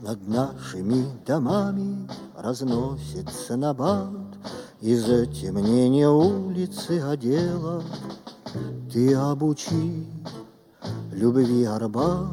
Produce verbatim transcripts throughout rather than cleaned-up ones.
Над нашими домами разносится набат из затемнения улицы одела. Ты обучи любви Арбат,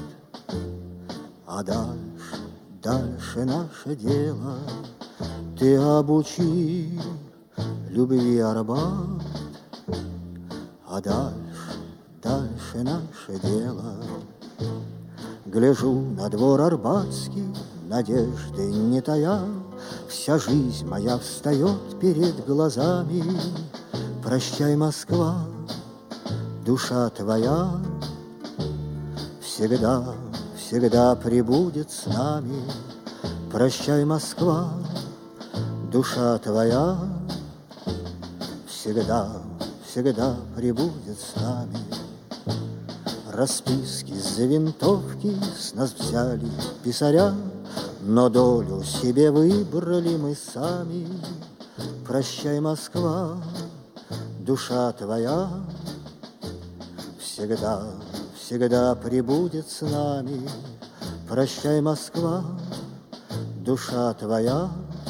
а дальше, дальше наше дело. Ты обучи любви Арбат, а дальше, дальше наше дело. Гляжу на двор Арбатский, надежды не тая, вся жизнь моя встает перед глазами. Прощай, Москва, душа твоя всегда, всегда пребудет с нами. Прощай, Москва, душа твоя всегда, всегда пребудет с нами. Расписки за винтовки с нас взяли писаря, но долю себе выбрали мы сами. Прощай, Москва, душа твоя всегда, всегда пребудет с нами. Прощай, Москва, душа твоя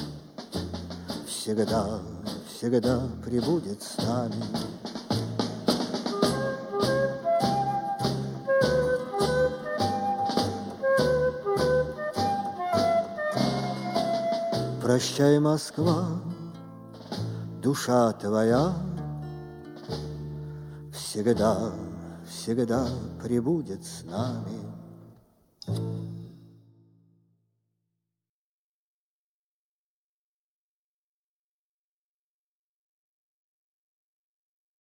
всегда, всегда пребудет с нами. Прощай, Москва, душа твоя всегда, всегда пребудет с нами.